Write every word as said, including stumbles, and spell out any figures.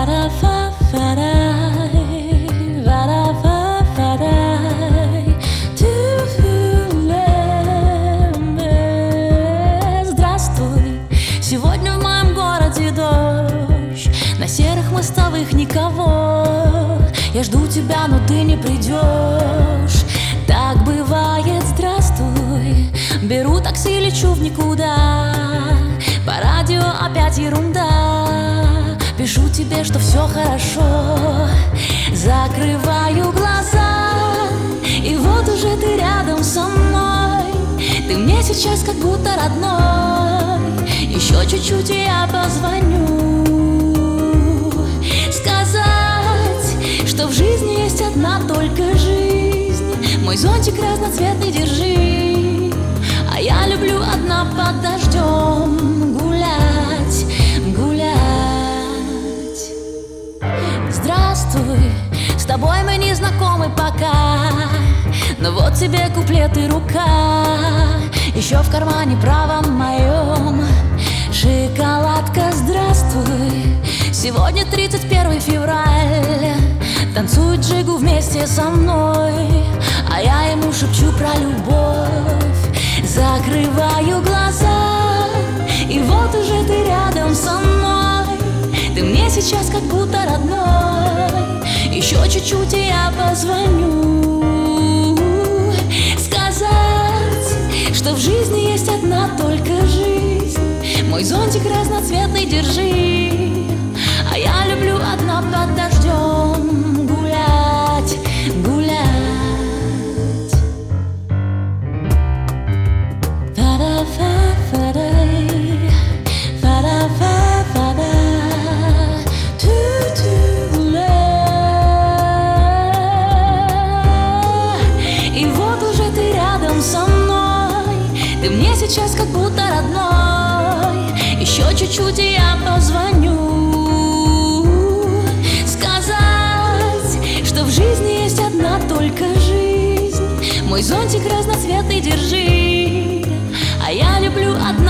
Здравствуй, сегодня в моем городе дождь, на серых мостовых никого. Я жду тебя, но ты не придешь. Так бывает, здравствуй. Беру такси, лечу в никуда. По радио опять ерунда. Пишу тебе, что все хорошо. Закрываю глаза, и вот уже ты рядом со мной. Ты мне сейчас как будто родной. Еще чуть-чуть и я позвоню. Сказать, что в жизни есть одна только жизнь. Мой зонтик разноцветный держи. А я люблю одна под дождем гулять, гулять. Здравствуй, с тобой мы не знакомы пока, но вот тебе куплет и рука. Еще в кармане правом моем шоколадка, здравствуй. Сегодня тридцать первое февраля. Танцует джигу вместе со мной, а я ему шепчу про любовь. Закрываю глаза, и вот уже ты рядом со мной. Ты мне сейчас как будто родной. Еще чуть-чуть и я позвоню. Сказать, что в жизни есть одна только жизнь. Мой зонтик разноцветный держи. А я люблю одна под дождем гулять, гулять. Ты мне сейчас как будто родной. Еще чуть-чуть и я позвоню. Сказать, что в жизни есть одна только жизнь. Мой зонтик разноцветный держи. А я люблю одну